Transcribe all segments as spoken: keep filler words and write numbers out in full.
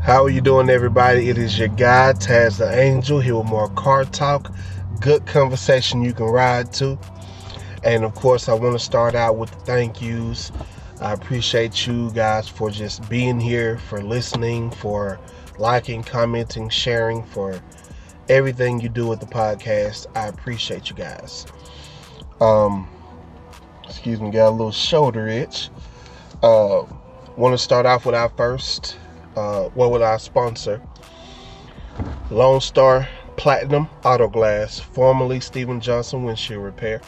How are you doing, everybody? It is your guy, Taz the Angel, here with more car talk, good conversation you can ride to. And of course, I want to start out with the thank yous. I appreciate you guys for just being here, for listening, for liking, commenting, sharing, for everything you do with the podcast. I appreciate you guys. Um, excuse me, got a little shoulder itch. Uh, want to start off with our first, uh, well, with our sponsor, Lone Star Platinum Auto Glass, formerly Steven Johnson Windshield Repair.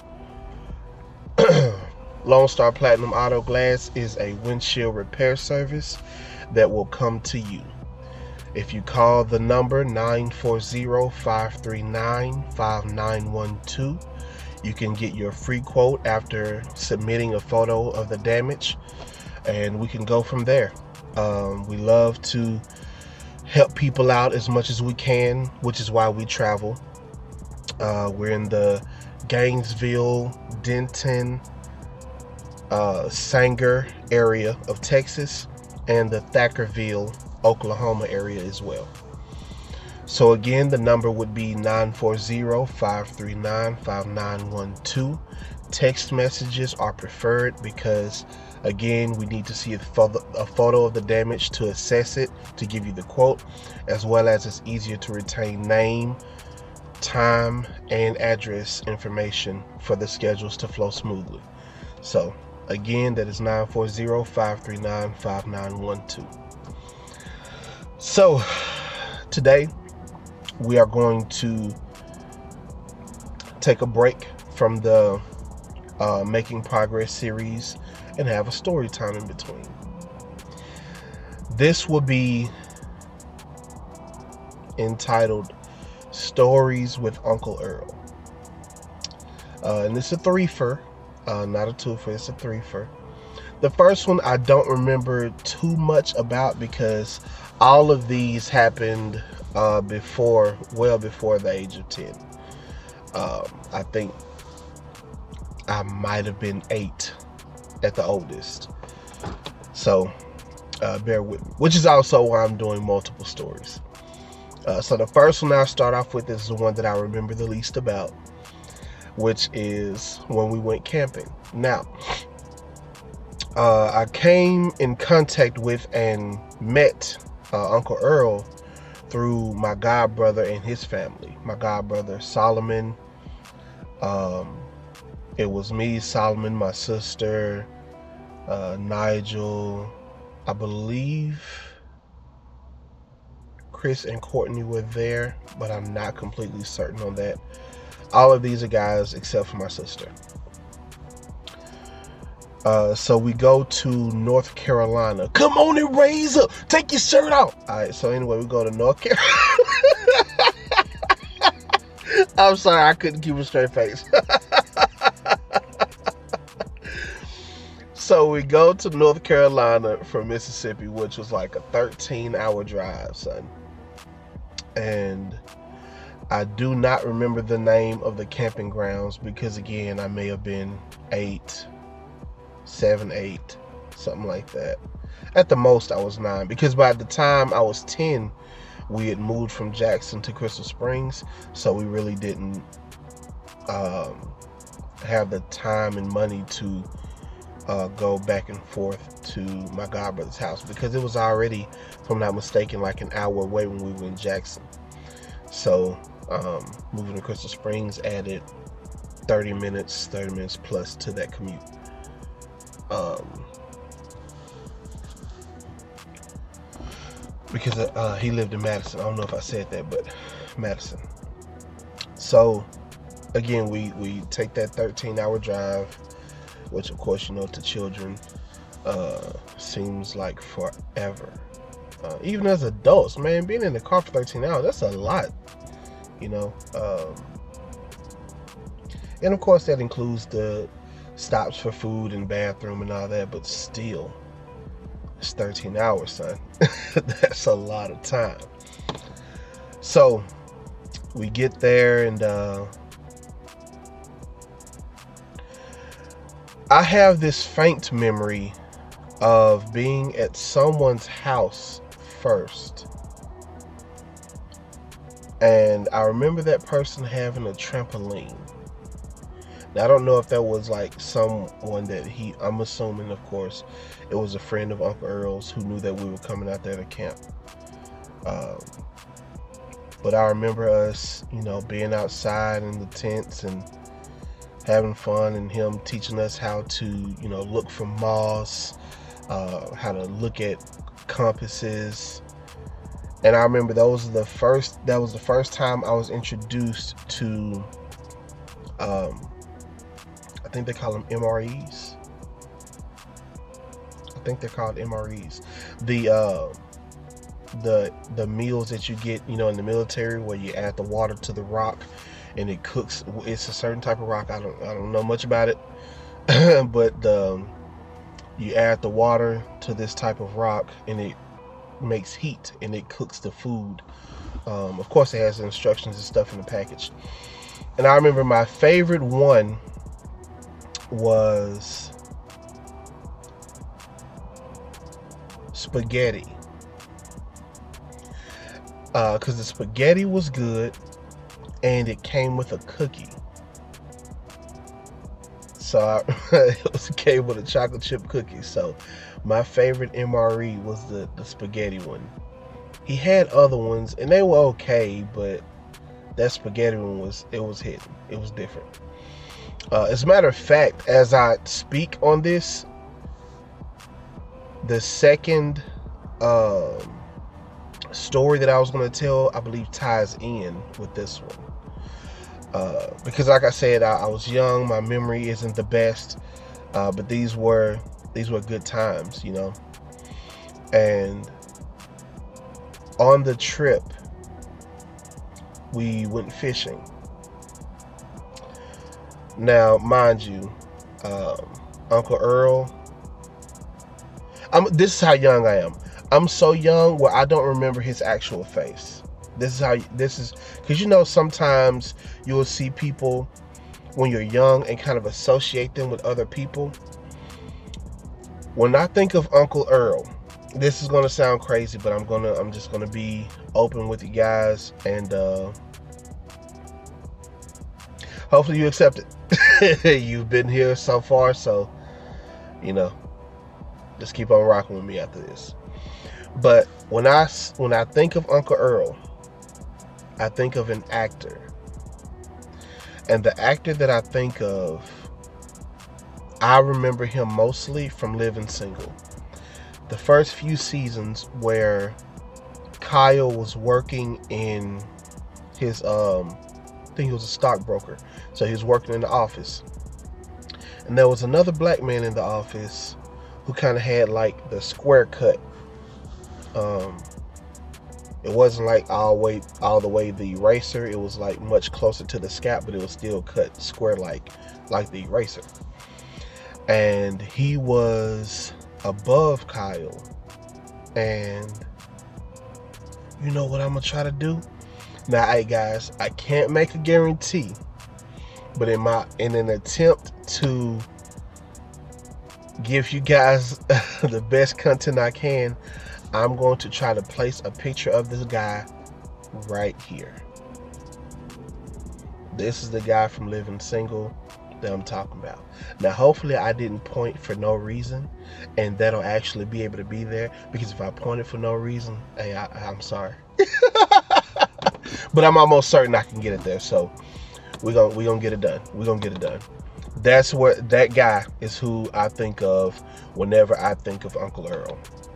Lone Star Platinum Auto Glass is a windshield repair service that will come to you. If you call the number nine four zero, five three nine, five nine one two, you can get your free quote after submitting a photo of the damage, and we can go from there. Um, we love to help people out as much as we can, which is why we travel. Uh, we're in the Gainesville, Denton, uh, Sanger area of Texas, and the Thackerville, Oklahoma area as well. So again, the number would be nine four zero, five three nine, five nine one two. Text messages are preferred because, again, we need to see a photo, a photo of the damage to assess it, to give you the quote, as well as it's easier to retain name, time, and address information for the schedules to flow smoothly. So again, that is nine four zero, five three nine, five nine one two. So today we are going to take a break from the uh, Making Progress series and have a story time in between. This will be entitled Stories with Uncle Earl. Uh, and it's a threefer, uh, not a twofer, it's a threefer. The first one I don't remember too much about because all of these happened uh, before, well before the age of ten. Um, I think I might have been eight at the oldest. So uh, bear with me, which is also why I'm doing multiple stories. Uh, so the first one I'll start off with is the one that I remember the least about, which is when we went camping. Now, uh, I came in contact with and met uh, Uncle Earl through my god brother and his family. My god brother Solomon. Um, it was me, Solomon, my sister, uh, Nigel, I believe Chris and Courtney were there, but I'm not completely certain on that. All of these are guys except for my sister. Uh, so we go to North Carolina. Come on and raise up. Take your shirt off. All right. So anyway, we go to North Carolina. I'm sorry, I couldn't keep a straight face. So we go to North Carolina from Mississippi, which was like a thirteen hour drive, son. And I do not remember the name of the camping grounds because, again, I may have been eight, seven, eight, something like that. At the most, I was nine, because by the time I was ten, we had moved from Jackson to Crystal Springs, so we really didn't um, have the time and money to uh, go back and forth to my godbrother's house, because it was already, if I'm not mistaken, like an hour away when we were in Jackson. So um, moving to Crystal Springs added thirty minutes, thirty minutes plus to that commute. Um, because uh, he lived in Madison. I don't know if I said that, but Madison. So again, we, we take that thirteen hour drive, which of course, you know, to children uh, seems like forever. Uh, even as adults, man, being in the car for thirteen hours, that's a lot, you know. Um, and of course, that includes the stops for food and bathroom and all that, but still, it's thirteen hours, son. That's a lot of time. So we get there, and uh, I have this faint memory of being at someone's house first. And I remember that person having a trampoline. Now, I don't know if that was like someone that he, I'm assuming, of course, it was a friend of Uncle Earl's who knew that we were coming out there to camp. Um, but I remember us, you know, being outside in the tents and having fun, and him teaching us how to, you know, look for moss, uh, how to look at compasses. And I remember those are the first, that was the first time I was introduced to, um, I think they call them M R Es. I think they're called M R Es. The, uh, the, the meals that you get, you know, in the military where you add the water to the rock and it cooks. It's a certain type of rock. I don't, I don't know much about it, but the, you add the water to this type of rock and it makes heat and it cooks the food. Um, of course, it has instructions and stuff in the package. And I remember my favorite one was spaghetti, because uh, the spaghetti was good and it came with a cookie. So I, it was came with a chocolate chip cookie. So my favorite M R E was the, the spaghetti one. He had other ones and they were okay, but that spaghetti one was, it was hidden. It was different. Uh, as a matter of fact, as I speak on this, the second um, story that I was going to tell, I believe, ties in with this one. Uh, because like I said, I, I was young, my memory isn't the best, uh, but these were these were good times, you know. And on the trip, we went fishing. Now, mind you, um, Uncle Earl, I'm, this is how young I am. I'm so young where I don't remember his actual face. This is how, this is, because you know, sometimes you will see people when you're young and kind of associate them with other people. When I think of Uncle Earl, this is going to sound crazy, but I'm going to, I'm just going to be open with you guys, and uh, hopefully you accept it. You've been here so far, so, you know, just keep on rocking with me after this. But when I, when I think of Uncle Earl, I think of an actor. And the actor that I think of, I remember him mostly from Living Single. The first few seasons where Kyle was working in his, um, I think he was a stockbroker. So he was working in the office. And there was another black man in the office who kind of had like the square cut. Um, it wasn't like all way, all the way the eraser. It was like much closer to the scalp, but it was still cut square like, like the eraser. And he was above Kyle. And you know what I'm gonna try to do? Now, hey guys, I can't make a guarantee, but in my in an attempt to give you guys the best content I can, I'm going to try to place a picture of this guy right here. This is the guy from Living Single that I'm talking about. Now, hopefully I didn't point for no reason, and that'll actually be able to be there, because if I pointed for no reason, hey, I, I'm sorry. But I'm almost certain I can get it there, so we're gonna we're gonna get it done. We're gonna get it done. That's what that guy is, who I think of whenever I think of Uncle Earl.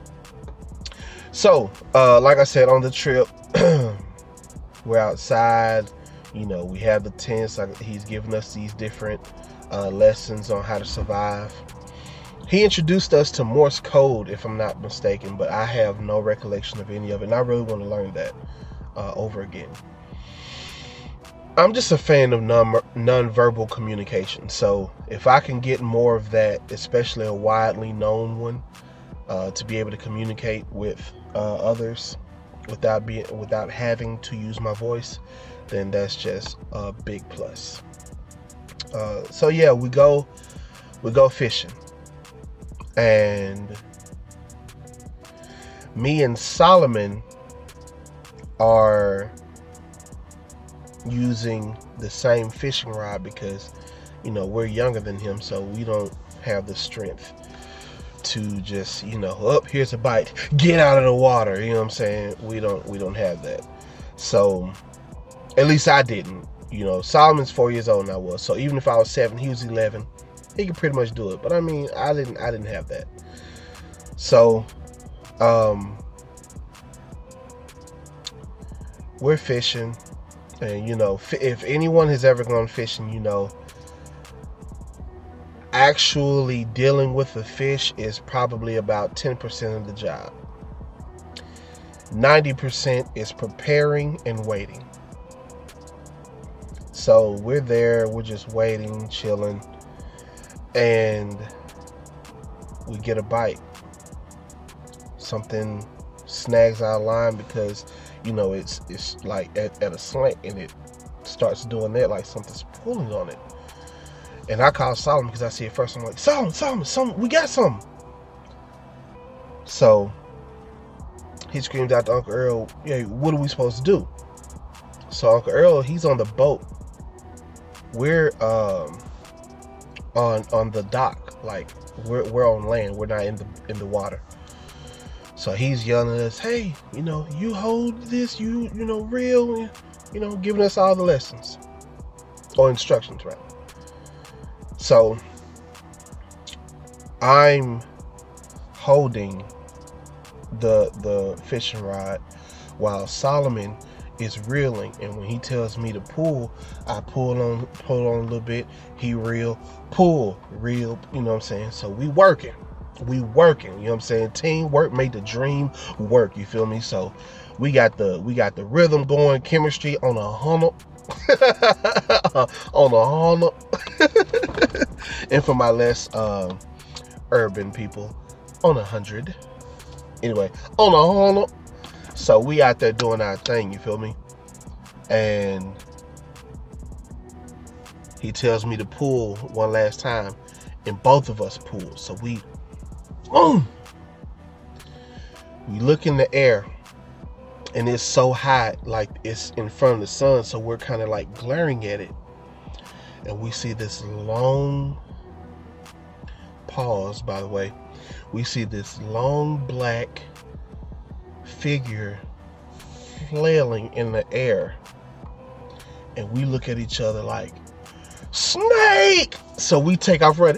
So, uh, like I said, on the trip, we're outside. You know, we have the tents. Like, he's giving us these different uh, lessons on how to survive. He introduced us to Morse code, if I'm not mistaken, but I have no recollection of any of it, and I really want to learn that uh, over again. I'm just a fan of non non-verbal communication, so if I can get more of that, especially a widely known one, uh, to be able to communicate with uh, others without being without having to use my voice, then that's just a big plus. Uh, so yeah, we go we go fishing, and Me and Solomon are using the same fishing rod because, you know, we're younger than him, so we don't have the strength to just, you know, up, oh, here's a bite, get out of the water. You know what I'm saying? We don't we don't have that. So at least I didn't. You know, Solomon's four years old and I was. So even if I was seven, he was eleven. He could pretty much do it. But I mean, I didn't I didn't have that. So um we're fishing, and you know, if anyone has ever gone fishing, you know, actually dealing with the fish is probably about ten percent of the job. ninety percent is preparing and waiting. So we're there, we're just waiting, chilling, and we get a bite. Something snags our line because, you know, it's it's like at, at a slant, and it starts doing that, like something's pulling on it. And I call Solomon because I see it first. I'm like, Solomon, Solomon, Solomon, we got something. So he screams out to Uncle Earl, yeah, what are we supposed to do? So Uncle Earl, he's on the boat. We're um on on the dock, like we're we're on land. We're not in the in the water. So he's yelling at us, hey, you know, you hold this, you you know, reel, you know, giving us all the lessons or instructions, right? So I'm holding the the fishing rod while Solomon is reeling, and when he tells me to pull, I pull on pull on a little bit, he reel, pull, reel, you know what I'm saying? So we working. We working, you know what I'm saying? Teamwork made the dream work, you feel me? So we got the we got the rhythm going, chemistry on a hundred. on a hundred. And for my less uh, urban people, on a hundred. Anyway, on a hundred. So we out there doing our thing, you feel me? And he tells me to pull one last time, and both of us pull. So we boom. We look in the air, and it's so hot, like it's in front of the sun, so we're kind of like glaring at it. And we see this long, pause by the way, we see this long black figure flailing in the air. And we look at each other like, snake! So we take off running.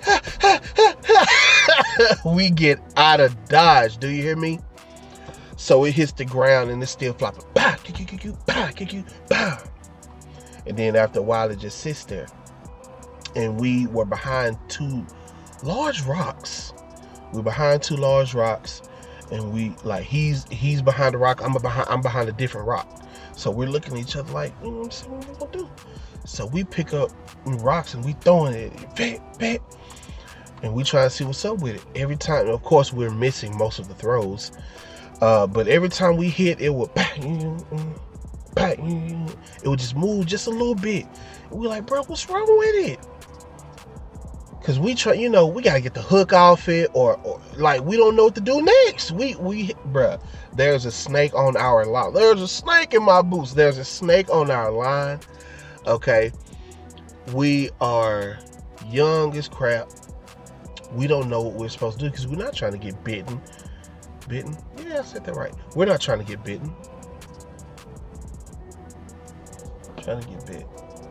We get out of Dodge. Do you hear me? So it hits the ground and it's still flopping. Bah, bah, bah. And then after a while, it just sits there. And we were behind two large rocks. We're behind two large rocks, and we like he's he's behind the rock. I'm behind I'm behind a different rock. So we're looking at each other like, you know what I'm saying? What we gonna do? So we pick up rocks and we throwing it, bam, bam, and we try to see what's up with it. Every time, of course, we're missing most of the throws, uh, but every time we hit, it would bang, bang, it would just move just a little bit. And we're like, bro, what's wrong with it? Cause we try, you know, we gotta get the hook off it, or, or like we don't know what to do next. We, we, bruh, there's a snake on our line. There's a snake in my boots. There's a snake on our line. Okay, we are young as crap. We don't know what we're supposed to do because we're not trying to get bitten. Bitten? Yeah, I said that right. We're not trying to get bitten. Trying to get bit.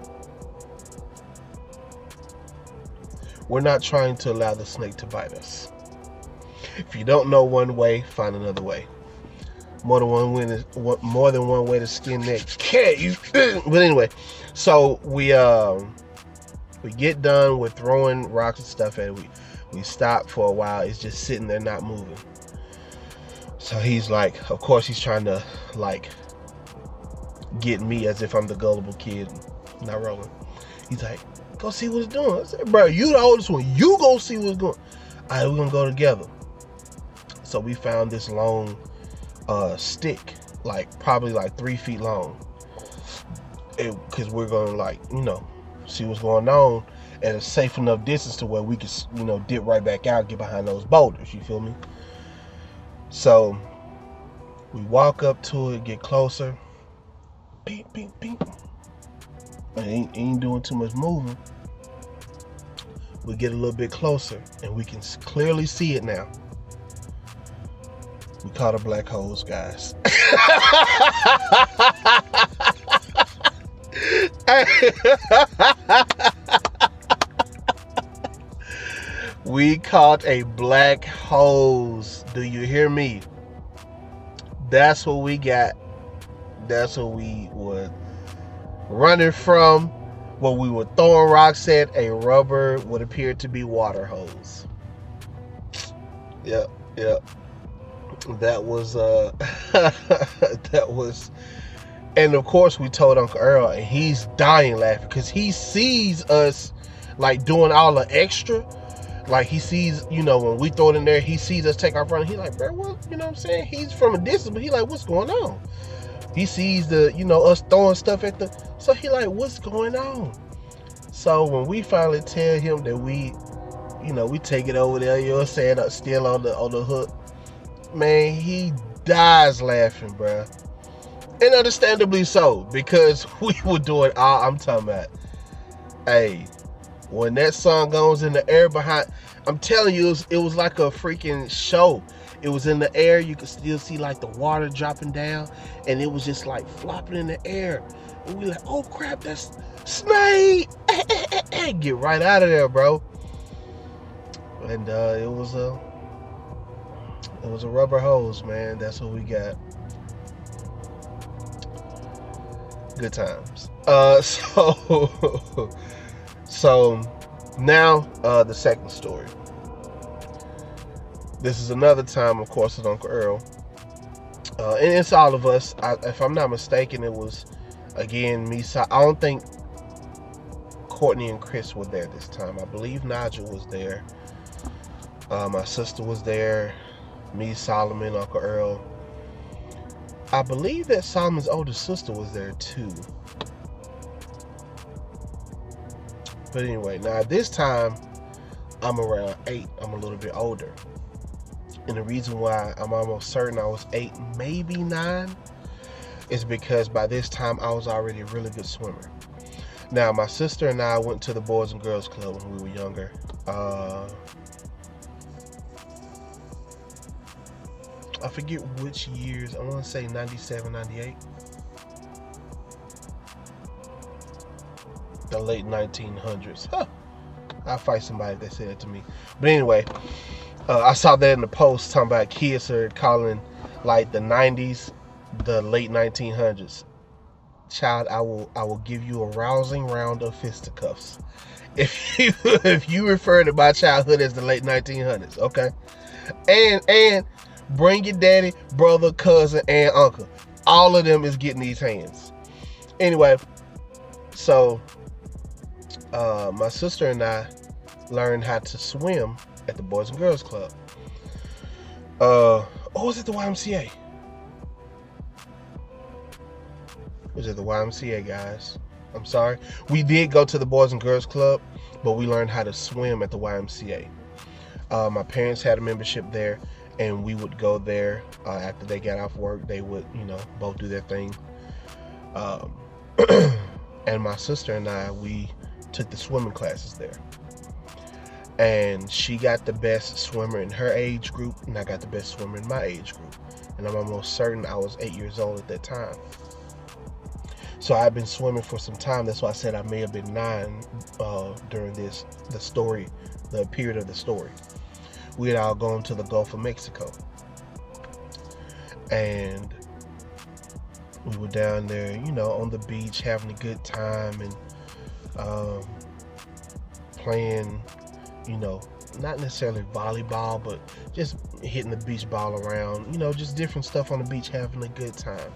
We're not trying to allow the snake to bite us. If you don't know one way, find another way. More than one way to, more than one way to skin that cat. You, but anyway, so we um we get done with throwing rocks and stuff at it. We we stop for a while. It's just sitting there, not moving. So he's like, of course, he's trying to like get me as if I'm the gullible kid, not rolling. He's like, go see what it's doing. I said, bro, you the oldest one. You go see what's going. All right, we're gonna go together. So we found this long uh, stick, like probably like three feet long, because we're gonna like, you know, see what's going on at a safe enough distance to where we can, you know, dip right back out, get behind those boulders. You feel me? So We walk up to it, get closer. Beep, beep, beep. And ain't, ain't doing too much moving. We get a little bit closer, and we can clearly see it now. We caught a black holes, guys. We caught a black hose. Do you hear me? That's what we got. That's what we were running from. What we were throwing rocks at, a rubber, what appeared to be water hose. Yep, yep. That was, uh, that was, and of course we told Uncle Earl, and he's dying laughing because he sees us like doing all the extra. Like he sees, you know, when we throw it in there, he sees us take our front. He's like, bro, what? You know what I'm saying? He's from a distance, but he like, what's going on? He sees the, you know, us throwing stuff at the, so he like, what's going on? So when we finally tell him that we, you know, we take it over there, you know what I'm saying, still on the on the hook, man, he dies laughing, bro. And understandably so, because we were doing all, I'm talking about, hey, when that song goes in the air behind, I'm telling you, it was, it was like a freaking show. It was in the air. You could still see like the water dropping down, and it was just like flopping in the air. And we like, oh crap, that's Snake! Get right out of there, bro. And uh, it was a, it was a rubber hose, man. That's what we got. Good times. Uh, so, so now uh, the second story. This is another time, of course, with Uncle Earl. Uh, and it's all of us. I, if I'm not mistaken, it was, again, me. I don't think Courtney and Chris were there this time. I believe Nigel was there. Uh, my sister was there. Me, Solomon, Uncle Earl. I believe that Solomon's older sister was there too. But anyway, now this time, I'm around eight. I'm a little bit older. And the reason why I'm almost certain I was eight, maybe nine, is because by this time I was already a really good swimmer. Now, my sister and I went to the Boys and Girls Club when we were younger. Uh, I forget which years. I want to say ninety-seven, ninety-eight. The late nineteen hundreds. Huh. I'll fight somebody that said it to me. But anyway, uh, I saw that in the post talking about kids are calling like the nineties the late nineteen hundreds. Child, I will I will give you a rousing round of fisticuffs if you if you refer to my childhood as the late nineteen hundreds, okay? And and bring your daddy, brother, cousin, and uncle. All of them is getting these hands. Anyway, so uh, my sister and I learned how to swim at the Boys and Girls Club. Uh, oh, was it the Y M C A? Was it the Y M C A, guys? I'm sorry. We did go to the Boys and Girls Club, but we learned how to swim at the Y M C A. Uh, my parents had a membership there, and we would go there uh, after they got off work. They would, you know, both do their thing. Um, and my sister and I, we took the swimming classes there. And she got the best swimmer in her age group, and I got the best swimmer in my age group. And I'm almost certain I was eight years old at that time. So I've been swimming for some time. That's why I said I may have been nine uh, during this, the story, the period of the story. We had all gone to the Gulf of Mexico. And we were down there, you know, on the beach, having a good time and um, playing, you know, not necessarily volleyball, but just hitting the beach ball around, you know, just different stuff on the beach, having a good time.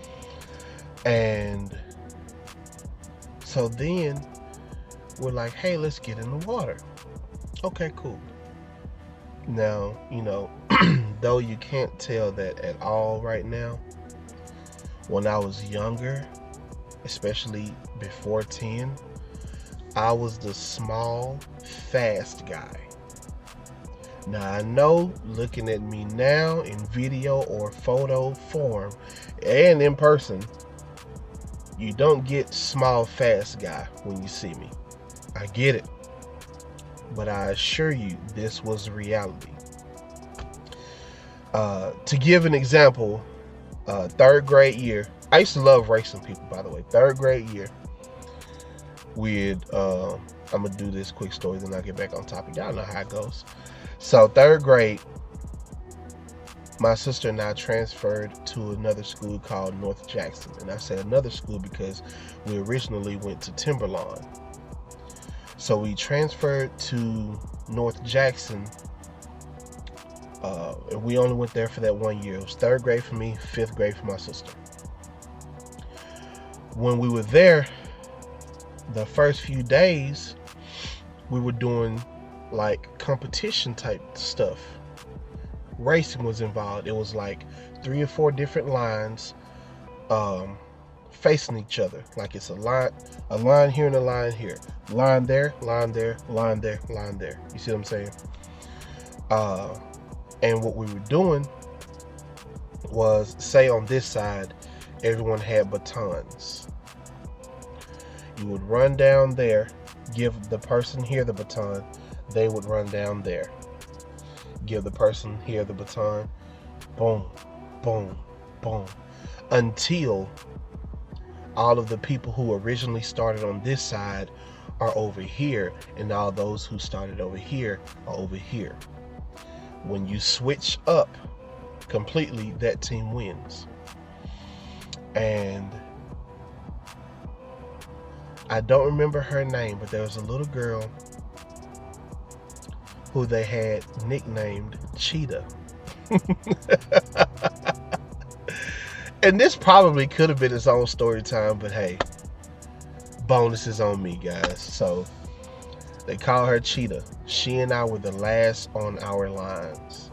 And so then we're like, hey, let's get in the water. Okay, cool. Now, you know, though you can't tell that at all right now, when I was younger, especially before ten, I was the small, fast guy. Now I know, looking at me now in video or photo form and in person, you don't get small fast guy when you see me. I get it. But I assure you, this was reality. Uh, to give an example, uh, third grade year, I used to love racing people, by the way. Third grade year, we'd, uh, I'm going to do this quick story, then I'll get back on topic. Y'all know how it goes. So third grade, my sister and I transferred to another school called North Jackson. And I say another school because we originally went to Timberlawn. So we transferred to North Jackson. Uh, and we only went there for that one year. It was third grade for me, fifth grade for my sister. When we were there, the first few days, we were doing like competition type stuff. Racing was involved. It was like three or four different lines um, facing each other. Like it's a line, a line here and a line here. Line there, line there, line there, line there. You see what I'm saying? Uh, and what we were doing was, say on this side, everyone had batons. You would run down there, give the person here the baton, they would run down there. Give the person here the baton, boom, boom, boom, until all of the people who originally started on this side are over here, and all those who started over here are over here. When you switch up completely, that team wins. And I don't remember her name, but there was a little girl who they had nicknamed Cheetah. And this probably could have been its own story time, but hey, bonus is on me, guys. So they call her Cheetah. She and I were the last on our lines.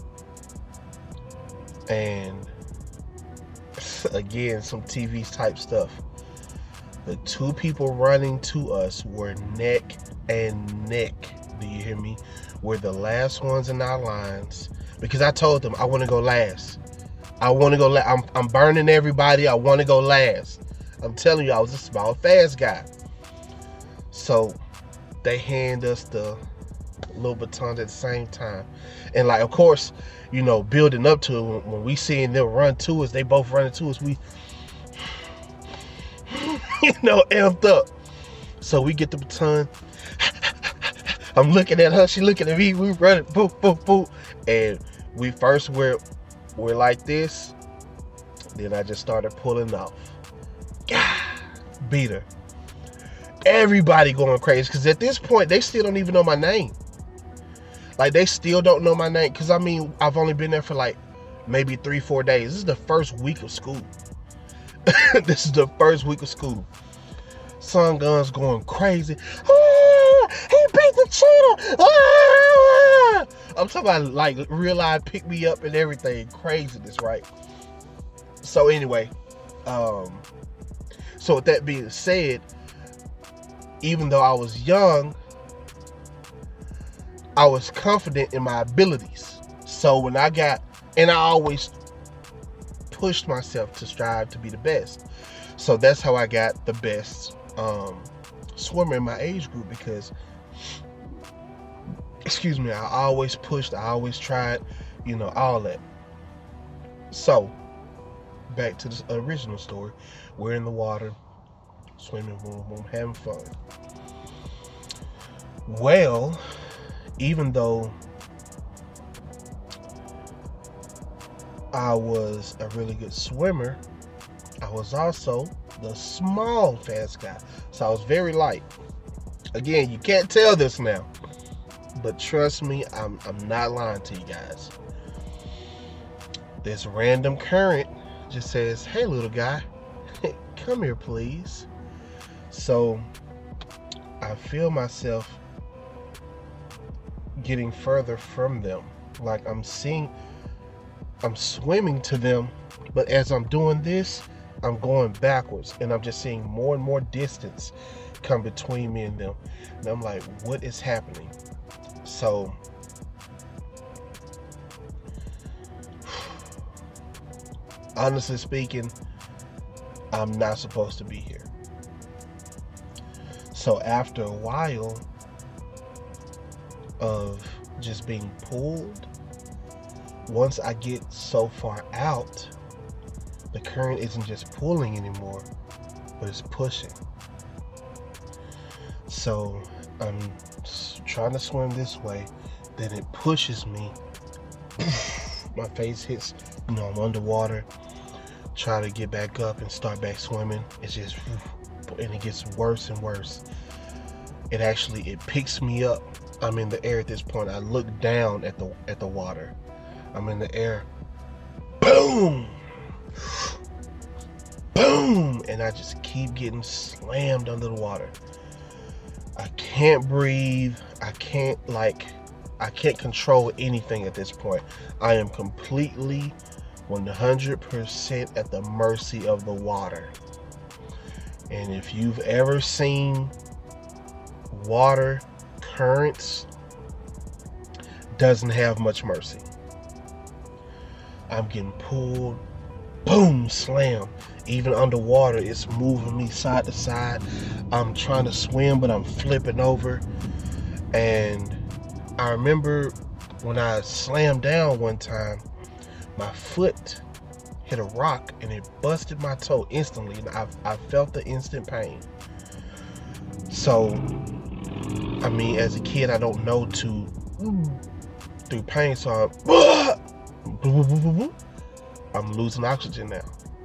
And again, some T V type stuff. The two people running to us were neck and neck. Do you hear me? We're the last ones in our lines. Because I told them I want to go last. I want to go last. I'm, I'm burning everybody. I want to go last. I'm telling you, I was a small, fast guy. So they hand us the little baton at the same time. And like, of course, you know, building up to it, when, when we seeing them run to us, they both running to us, we, you know, amped up. So we get the baton. I'm looking at her, she looking at me, we running, boom, boom, boom. And we first were, we're like this. Then I just started pulling off. Beat her. Everybody going crazy, because at this point, they still don't even know my name. Like, they still don't know my name, because I mean, I've only been there for like maybe three, four days. This is the first week of school. This is the first week of school. Son Guns going crazy. Ah, he beat the cheetah. Ah! I'm talking about like real life pick me up and everything. Craziness, right? So anyway, um, so with that being said, even though I was young, I was confident in my abilities. So when I got, and I always pushed myself to strive to be the best. So that's how I got the best um, swimmer in my age group, because, excuse me, I always pushed, I always tried, you know, all that. So back to the original story. We're in the water, swimming, boom, boom, having fun. Well, even though I was a really good swimmer, I was also the small fast guy. So I was very light. Again, you can't tell this now, but trust me, I'm, I'm not lying to you guys. This random current just says, hey little guy, come here please. So I feel myself getting further from them. Like I'm seeing, I'm swimming to them, but as I'm doing this, I'm going backwards, and I'm just seeing more and more distance come between me and them. And I'm like, what is happening? So honestly speaking, I'm not supposed to be here. So after a while of just being pulled, once I get so far out, the current isn't just pulling anymore, but it's pushing. So I'm trying to swim this way, then it pushes me. My face hits, you know, I'm underwater. Try to get back up and start back swimming. It's just, and it gets worse and worse. It actually, it picks me up. I'm in the air at this point. I look down at the at the water. I'm in the air. Boom! Boom! And I just keep getting slammed under the water. I can't breathe. I can't, like, I can't control anything at this point. I am completely one hundred percent at the mercy of the water. And if you've ever seen water currents, doesn't have much mercy. I'm getting pulled, boom, slam. Even underwater, it's moving me side to side. I'm trying to swim, but I'm flipping over. And I remember when I slammed down one time, my foot hit a rock and it busted my toe instantly. And I, I felt the instant pain. So, I mean, as a kid, I don't know to through pain, so I'm, I'm losing oxygen now.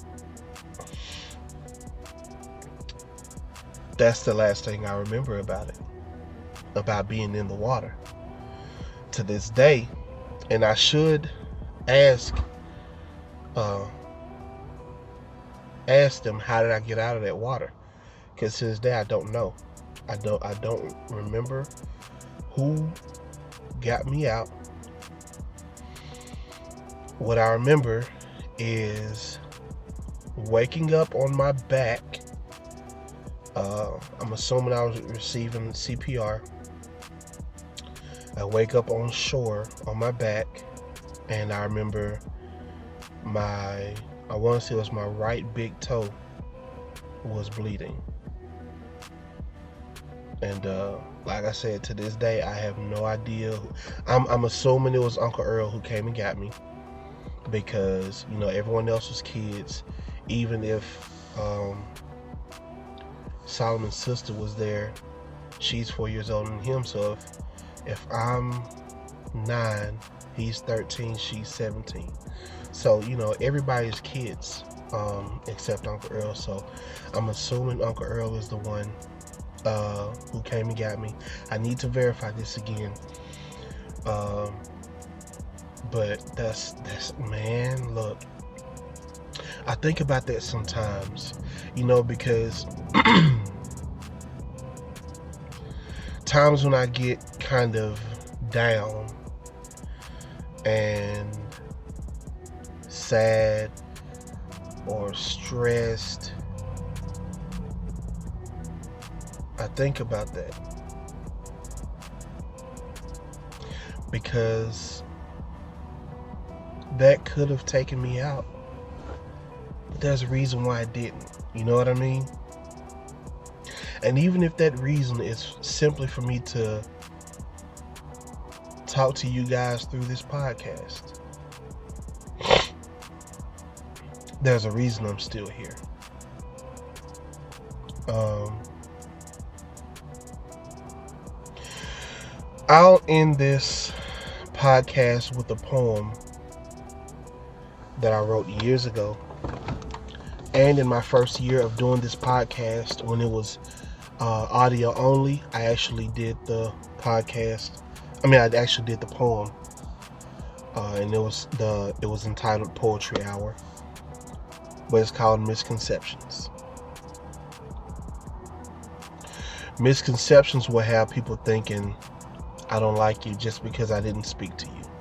That's the last thing I remember about it, about being in the water to this day. And I should ask uh, ask them, how did I get out of that water? Because to this day, I don't know. I don't I don't remember who got me out. What I remember is waking up on my back. Uh, I'm assuming I was receiving C P R. I wake up on shore on my back, and I remember my, I want to say it was my right big toe was bleeding. And uh, like I said, to this day, I have no idea. Who, I'm, I'm assuming it was Uncle Earl who came and got me, because, you know, everyone else was kids. Even if um, Solomon's sister was there, she's four years older than him. So if if I'm nine, he's thirteen, she's seventeen. So, you know, everybody's kids, um, except Uncle Earl. So I'm assuming Uncle Earl is the one uh, who came and got me. I need to verify this again. Um, but that's, that's, man, look, I think about that sometimes, you know, because times when I get kind of down and sad or stressed, I think about that, because that could have taken me out, but there's a reason why I didn't. You know what I mean? And even if that reason is simply for me to talk to you guys through this podcast, there's a reason I'm still here. Um, I'll end this podcast with a poem that I wrote years ago. And in my first year of doing this podcast, when it was uh, audio only, I actually did the podcast. I mean, I actually did the poem, uh, and it was the it was entitled Poetry Hour, but it's called Misconceptions. Misconceptions will have people thinking I don't like you just because I didn't speak to you.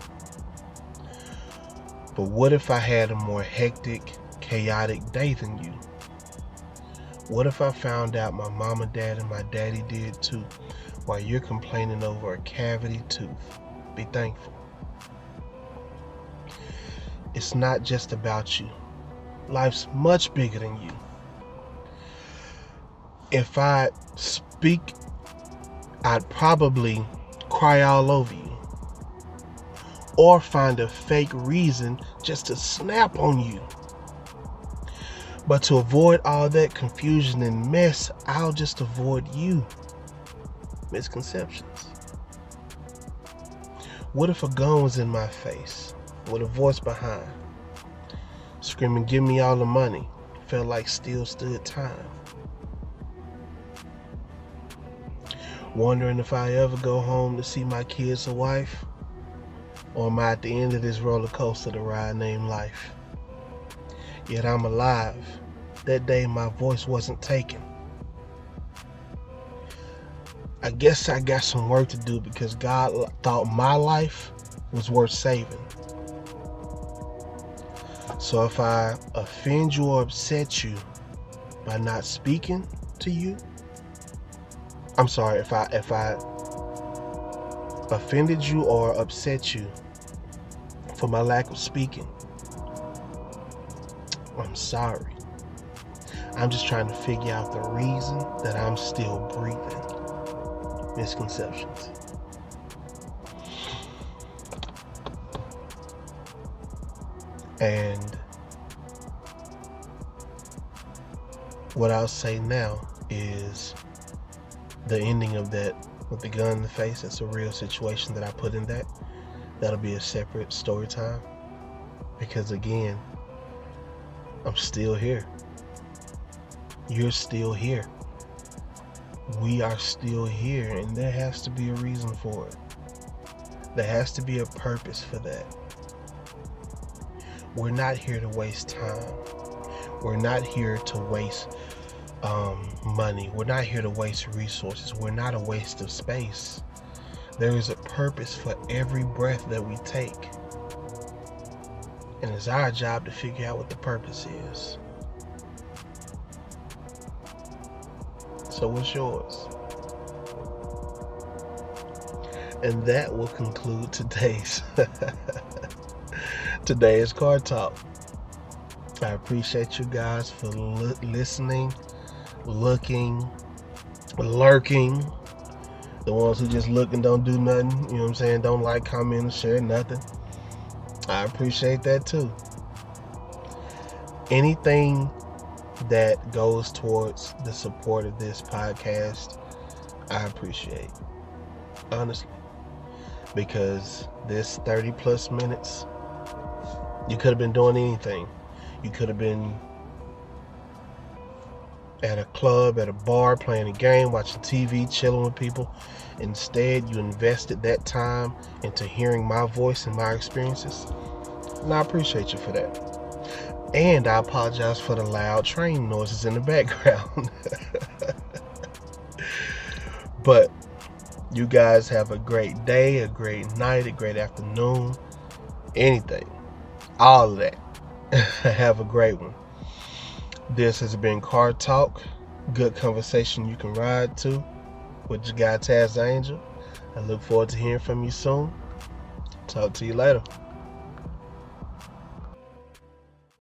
But what if I had a more hectic, chaotic day than you? What if I found out my mama, dad, and my daddy did too, while you're complaining over a cavity tooth? Be thankful. It's not just about you. Life's much bigger than you. If I speak, I'd probably cry all over you, or find a fake reason just to snap on you. But to avoid all that confusion and mess, I'll just avoid you. Misconceptions. What if a gun was in my face with a voice behind, screaming, "Give me all the money"? Felt like still stood time. Wondering if I ever go home to see my kids or wife, or am I at the end of this roller coaster to ride named life? Yet I'm alive. That day my voice wasn't taken. I guess I got some work to do because God thought my life was worth saving. So if I offend you or upset you by not speaking to you, I'm sorry, if I if I offended you or upset you for my lack of speaking, I'm sorry. I'm just trying to figure out the reason that I'm still breathing. Misconceptions. And what I'll say now is the ending of that with the gun in the face. That's a real situation that I put in that. That'll be a separate story time. Because again, I'm still here. You're still here. We are still here, and there has to be a reason for it. There has to be a purpose for that. We're not here to waste time. We're not here to waste um, money. We're not here to waste resources. We're not a waste of space. There is a purpose for every breath that we take. And it's our job to figure out what the purpose is. So what's yours? And that will conclude today's today's Card Talk. I appreciate you guys for li- listening, looking, lurking. The ones who just look and don't do nothing, you know what I'm saying? Don't like, comment, share, nothing. I appreciate that too. Anything that goes towards the support of this podcast, I appreciate. Honestly. Because this thirty plus minutes, you could have been doing anything. You could have been at a club, at a bar, playing a game, watching T V, chilling with people. Instead, you invested that time into hearing my voice and my experiences. And I appreciate you for that. And I apologize for the loud train noises in the background. But you guys have a great day, a great night, a great afternoon, anything. All of that. Have a great one. This has been Card Talk. Good conversation you can ride to with your guy Taz Angel. I look forward to hearing from you soon. Talk to you later.